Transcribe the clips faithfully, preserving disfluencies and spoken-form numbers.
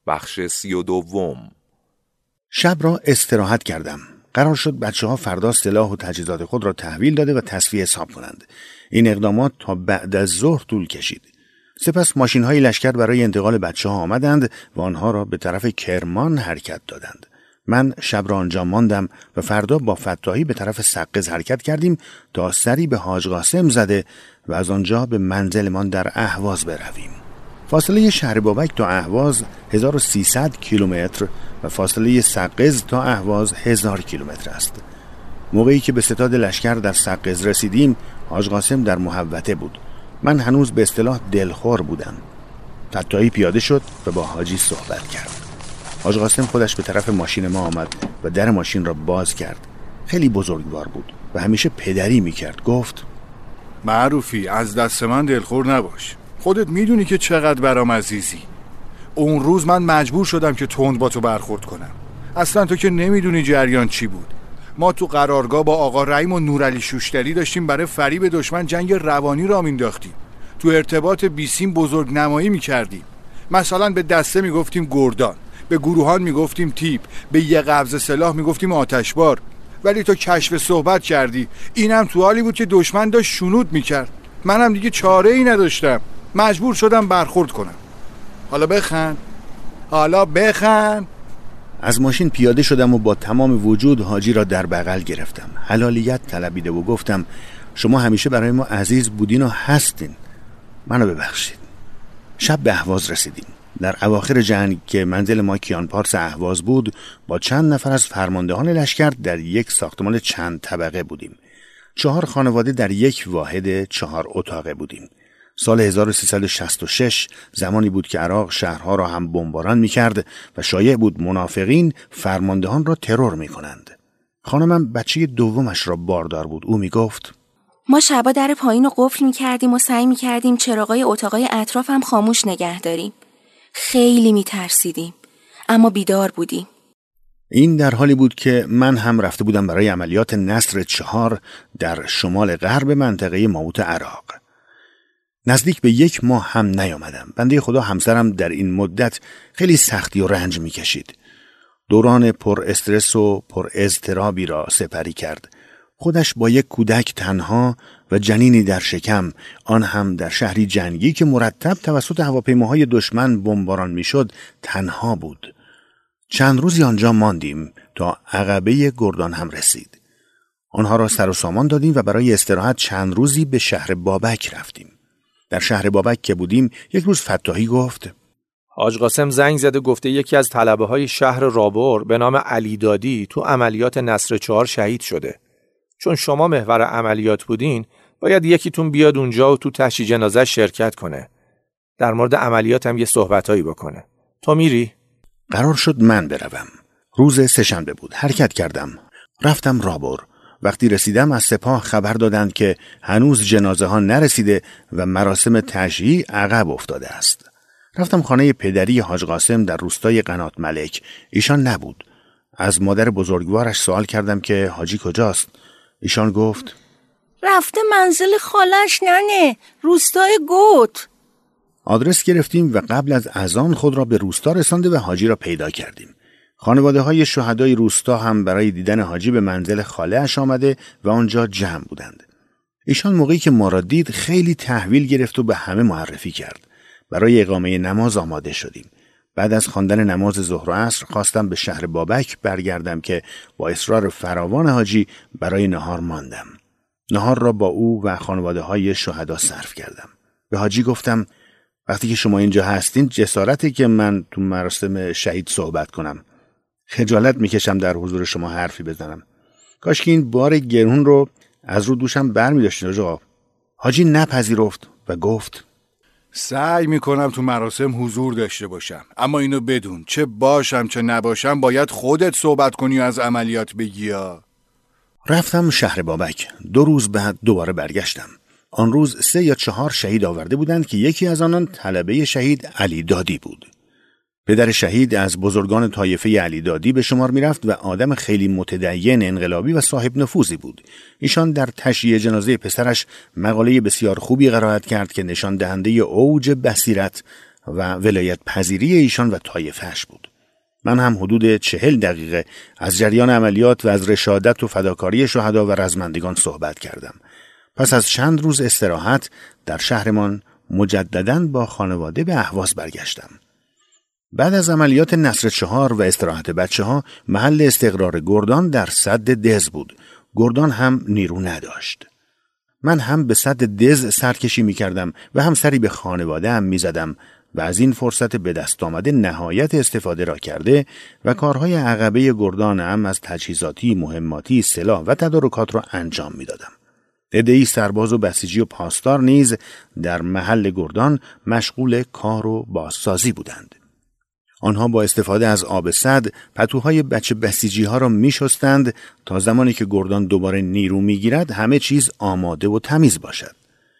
بخش سی و دوم. شب را استراحت کردم. قرار شد بچه ها فردا سلاح و تجهیزات خود را تحویل داده و تصفیه حساب کنند. این اقدامات تا بعد از ظهر طول کشید. سپس ماشین های لشکر برای انتقال بچه ها آمدند و آنها را به طرف کرمان حرکت دادند. من شب را آنجا ماندم و فردا با فتاحی به طرف سقز حرکت کردیم تا سری به حاج قاسم زده و از آنجا به منزلمان در اهواز برویم. فاصله شهر بابک تا اهواز هزار و سیصد کیلومتر و فاصله سقز تا اهواز هزار کیلومتر است. موقعی که به ستاد لشکر در سقز رسیدیم، حاج قاسم در محوطه بود. من هنوز به اصطلاح دلخور بودم. فتاحی پیاده شد و با حاجی صحبت کرد. حاج قاسم خودش به طرف ماشین ما آمد و در ماشین را باز کرد. خیلی بزرگوار بود و همیشه پدری میکرد. گفت: معروفی، از دست من دلخور نباش. خودت میدونی که چقدر برام عزیزی. اون روز من مجبور شدم که تند با تو برخورد کنم. اصلا تو که نمیدونی جریان چی بود. ما تو قرارگاه با آقا رحیم و نورعلی شوشتری داشتیم برای فریب دشمن جنگ روانی را مینداختیم. تو ارتباط بیسیم بزرگ نمایی میکردیم. مثلا به دسته میگفتیم گردان، به گروهان میگفتیم تیپ، به یه قبض سلاح میگفتیم آتشبار. ولی تو کشف صحبت کردی. اینم تو حالی بود که دشمن داشت شنود میکرد. منم دیگه چاره ای نداشتم. مجبور شدم برخورد کنم. حالا بخند. حالا بخند. از ماشین پیاده شدم و با تمام وجود حاجی را در بغل گرفتم. حلالیت طلبیده و گفتم: شما همیشه برای ما عزیز بودین و هستین. منو ببخشید. شب به اهواز رسیدیم. در اواخر جنگ که منزل ما کیان پارس اهواز بود، با چند نفر از فرماندهان لشکر در یک ساختمان چند طبقه بودیم. چهار خانواده در یک واحد چهار اتاقه بودیم. سال هزار و سیصد و شصت و شش زمانی بود که عراق شهرها را هم بمباران می‌کرد و شایع بود منافقین فرماندهان را ترور می‌کنند. خانمم بچه دومش را باردار بود. او می‌گفت: ما شبا در پایین رو قفل می‌کردیم و سعی می‌کردیم چراغای اتاقای اطراف هم خاموش نگه داریم. خیلی می‌ترسیدیم، اما بیدار بودیم. این در حالی بود که من هم رفته بودم برای عملیات نصر چهار در شمال غرب منطقه ماوت عراق. نزدیک به یک ماه هم نیامدم. بنده خدا همسرم در این مدت خیلی سختی و رنج می‌کشید. دوران پر استرس و پر اضطرابی را سپری کرد. خودش با یک کودک تنها و جنینی در شکم، آن هم در شهری جنگی که مرتب توسط هواپیماهای دشمن بمباران میشد، تنها بود. چند روزی آنجا ماندیم تا عقبه گردان هم رسید. آنها را سر و سامان دادیم و برای استراحت چند روزی به شهر بابک رفتیم. در شهر بابک که بودیم، یک روز فتاحی گفت: حاج قاسم زنگ زده گفته یکی از طلبه های شهر رابور به نام علی دادی تو عملیات نصر چهار شهید شده. چون شما محور عملیات بودین، باید یکیتون بیاد اونجا و تو تشییع جنازه شرکت کنه. در مورد عملیات هم یه صحبتایی بکنه. تو میری؟ قرار شد من بروم. روز سه‌شنبه بود. حرکت کردم. رفتم رابور. وقتی رسیدم از سپاه خبر دادند که هنوز جنازه ها نرسیده و مراسم تشییع عقب افتاده است. رفتم خانه پدری حاج قاسم در روستای قنات ملک. ایشان نبود. از مادر بزرگوارش سوال کردم که حاجی کجاست؟ ایشان گفت: رفته منزل خالش ننه، روستای گوت. آدرس گرفتیم و قبل از اذان خود را به روستا رسانده و حاجی را پیدا کردیم. خانواده های شهدای روستا هم برای دیدن حاجی به منزل خاله اش آمده و آنجا جمع بودند. ایشان موقعی که ما را دید خیلی تحویل گرفت و به همه معرفی کرد. برای اقامه نماز آماده شدیم. بعد از خواندن نماز ظهر و عصر خواستم به شهر بابک برگردم که با اصرار فراوان حاجی برای نهار ماندم. نهار را با او و خانواده های شهدا صرف کردم. به حاجی گفتم: وقتی که شما اینجا هستین جسارتی که من تو مراسم شهید صحبت کنم. خجالت میکشم در حضور شما حرفی بزنم. کاش که این بار گرون رو از رو دوشم بر می داشتین آقا. حاجی نپذیرفت و گفت: سعی میکنم تو مراسم حضور داشته باشم، اما اینو بدون چه باشم چه نباشم باید خودت صحبت کنی و از عملیات بگی. رفتم شهر بابک. دو روز بعد دوباره برگشتم. آن روز سه یا چهار شهید آورده بودند که یکی از آنان طلبه شهید علی دادی بود. پدر شهید از بزرگان طایفه علی دادی به شمار می رفت و آدم خیلی متدین انقلابی و صاحب نفوذی بود. ایشان در تشییع جنازه پسرش مقاله بسیار خوبی قرائت کرد که نشان دهنده اوج بصیرت و ولایت پذیری ایشان و طایفه‌اش بود. من هم حدود چهل دقیقه از جریان عملیات و از رشادت و فداکاری شهدا و رزمندگان صحبت کردم. پس از چند روز استراحت در شهرمان مجدداً با خانواده به اهواز برگشتم. بعد از عملیات نصر چهار و استراحت بچه ها محل استقرار گردان در سد دز بود. گردان هم نیرو نداشت. من هم به سد دز سرکشی می کردم و هم سری به خانواده هم می زدم و از این فرصت به دست آمده نهایت استفاده را کرده و کارهای عقبه گردان هم از تجهیزاتی، مهماتی، سلاح و تدارکات را انجام می دادم. عده‌ای سرباز و بسیجی و پاسدار نیز در محل گردان مشغول کار و بازسازی بودند. آنها با استفاده از آب سد پتوهای بچه بسیجی ها را می شستند تا زمانی که گردان دوباره نیرو می گیرد همه چیز آماده و تمیز باشد.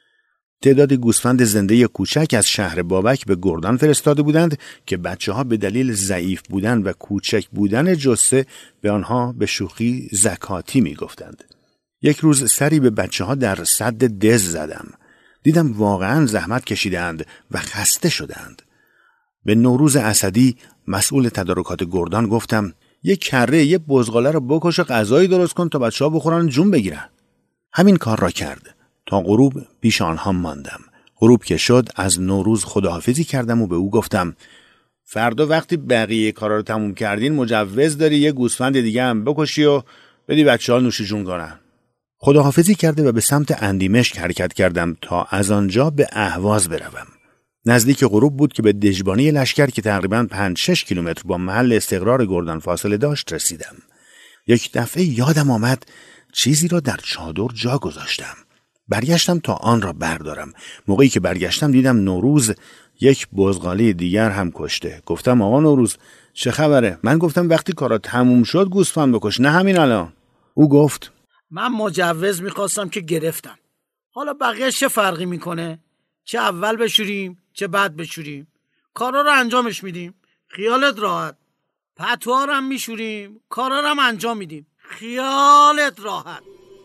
تعداد گوسفند زنده کوچک از شهر بابک به گردان فرستاده بودند که بچه ها به دلیل ضعیف بودن و کوچک بودن جثه به آنها به شوخی زکاتی می گفتند. یک روز سری به بچه ها در سد دز زدم. دیدم واقعا زحمت کشیدند و خسته شدند. به نوروز اسدی مسئول تدارکات گردان گفتم یک کره یه بزغاله رو بکش و غذایی درست کن تا بچه‌ها بخورن جون بگیرن. همین کار را کرد. تا غروب پیش آنها ماندم. غروب که شد از نوروز خداحافظی کردم و به او گفتم فردا وقتی بقیه کارا رو تموم کردین مجوز داری یه گوسفند دیگه هم بکشی و بدی بچه‌ها نوش جون کنن. خداحافظی کرده و به سمت اندیمشک حرکت کردم تا از آنجا به اهواز بروم. نزدیک غروب بود که به دژبانی لشکر که تقریباً پنج شش کیلومتر با محل استقرار گردان فاصله داشت رسیدم. یک دفعه یادم آمد چیزی را در چادر جا گذاشتم. برگشتم تا آن را بردارم. موقعی که برگشتم دیدم نوروز یک بزغاله دیگر هم کشته. گفتم آقا نوروز چه خبره؟ من گفتم وقتی کارا تموم شد گوسفند بکش، نه همین الان. او گفت من مجوز میخواستم که گرفتم. حالا بقیه چه فرقی میکنه؟ چه اول بشوریم چه بعد بشوریم، کارا رو انجامش میدیم، خیالت راحت. پتوها رو هم میشوریم، کارا رو هم انجام میدیم، خیالت راحت.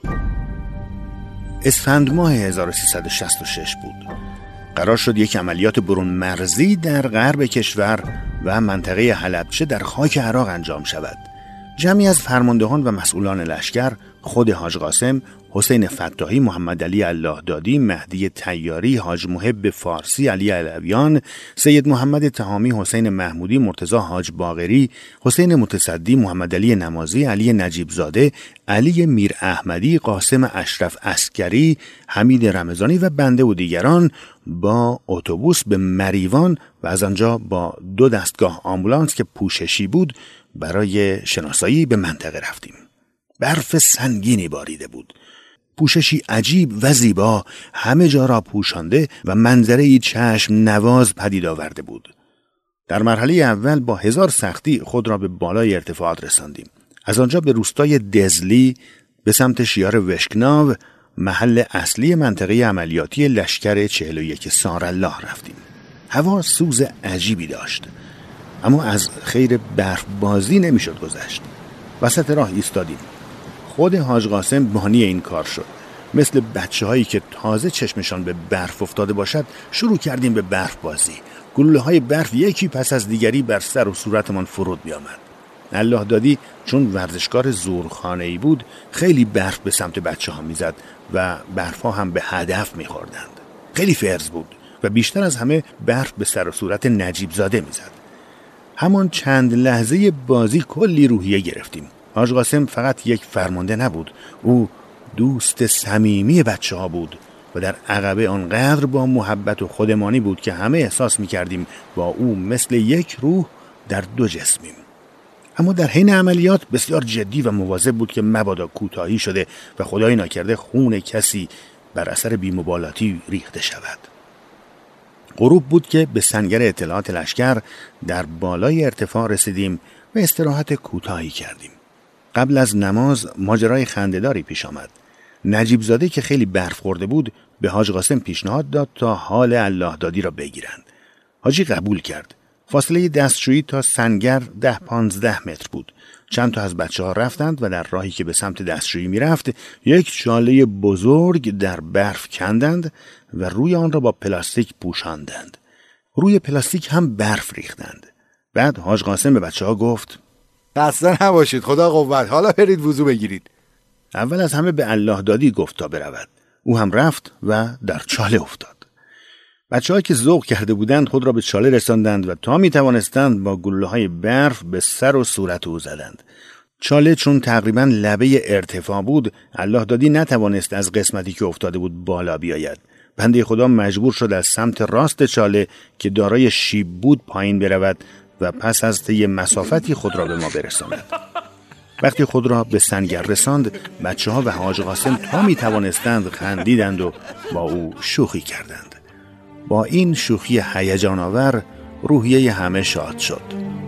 اسفند ماه هزار و سیصد و شصت و شش بود. قرار شد یک عملیات برون مرزی در غرب کشور و منطقه حلبچه در خاک عراق انجام شود. جمعی از فرماندهان و مسئولان لشکر، خود حاج قاسم، حسین فتاحی، محمد علی الله دادی، مهدی طیاری، حاج محب فارسی، علی علویان، سید محمد تهامی، حسین محمودی، مرتضی حاج باقری، حسین متصدی، محمد علی نمازی، علی نجیب زاده، علی میر احمدی، قاسم اشرف عسکری، حمید رمضانی و بنده و دیگران با اتوبوس به مریوان و از آنجا با دو دستگاه آمبولانس که پوششی بود برای شناسایی به منطقه رفتیم. برف سنگینی باریده بود. پوششی عجیب و زیبا همه جا را پوشانده و منظره‌ای چشم نواز پدید آورده بود. در مرحله اول با هزار سختی خود را به بالای ارتفاعات رساندیم. از آنجا به روستای دزلی به سمت شیار وشکناو، محل اصلی منطقه عملیاتی لشکر چهل و یک سارالله رفتیم. هوا سوز عجیبی داشت، اما از خیر برف بازی نمیشد گذشت. وسط راه ایستادیم. خود حاج قاسم بانی این کار شد. مثل بچه هایی که تازه چشمشان به برف افتاده باشد شروع کردیم به برف بازی. گلوله های برف یکی پس از دیگری بر سر و صورتمان فرود بیامد. الله دادی چون ورزشکار زورخانه‌ای بود خیلی برف به سمت بچه ها میزد و برف ها هم به هدف میخوردند. خیلی فرز بود و بیشتر از همه برف به سر و صورت نجیب زاده میزد. همان چند لحظه بازی کلی روحیه گرفتیم. حاج قاسم فقط یک فرمانده نبود، او دوست صمیمی بچه ها بود و در عقبه آنقدر با محبت و خودمانی بود که همه احساس می کردیم با او مثل یک روح در دو جسمیم. اما در حین عملیات بسیار جدی و مواظب بود که مبادا کوتاهی شده و خدای ناکرده خون کسی بر اثر بی‌مبالاتی ریخته شود. غروب بود که به سنگر اطلاعات لشکر در بالای ارتفاع رسیدیم و استراحت کوتاهی کردیم. قبل از نماز ماجرای خنده‌داری پیش آمد. نجیب زاده که خیلی برف خورده بود به حاج قاسم پیشنهاد داد تا حال الله دادی را بگیرند. حاجی قبول کرد. فاصله دستشویی تا سنگر ده پانزده متر بود. چند تا از بچه ها رفتند و در راهی که به سمت دستشویی می رفت یک شاله بزرگ در برف کندند و روی آن را با پلاستیک پوشاندند. روی پلاستیک هم برف ریختند. بعد حاج قاسم به بچه ها گفت خسته نباشید، خدا قوت، حالا برید وضو بگیرید. اول از همه به الله دادی گفت تا برود. او هم رفت و در چاله افتاد. بچه‌ها که ذوق کرده بودند خود را به چاله رساندند و تا می توانستند با گلوله‌های برف به سر و صورت او زدند. چاله چون تقریباً لبه ارتفاع بود، الله دادی نتوانست از قسمتی که افتاده بود بالا بیاید. بنده خدا مجبور شد از سمت راست چاله که دارای شیب بود پایین برود و پس از طی مسافتی خود را به ما برساند. وقتی خود را به سنگر رساند، بچه‌ها و حاج قاسم تا می توانستند خندیدند و با او شوخی کردند. با این شوخی هیجان آور روحیه همه شاد شد.